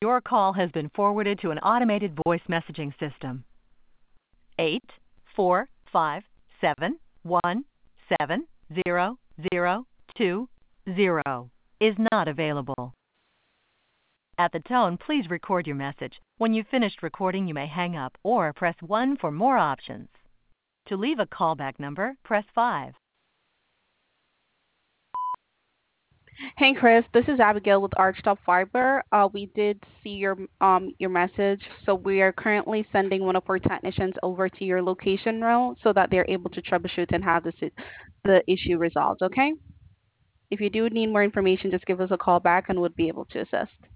Your call has been forwarded to an automated voice messaging system. 845717020 is not available. At the tone, please record your message. When you've finished recording, you may hang up or press 1 for more options. To leave a callback number, press 5. Hey Chris, this is Abigail with Archtop Fiber. We did see your message, so we are currently sending one of our technicians over to your location now so that they're able to troubleshoot and have the issue resolved. Okay? If you do need more information, just give us a call back and we'll be able to assist.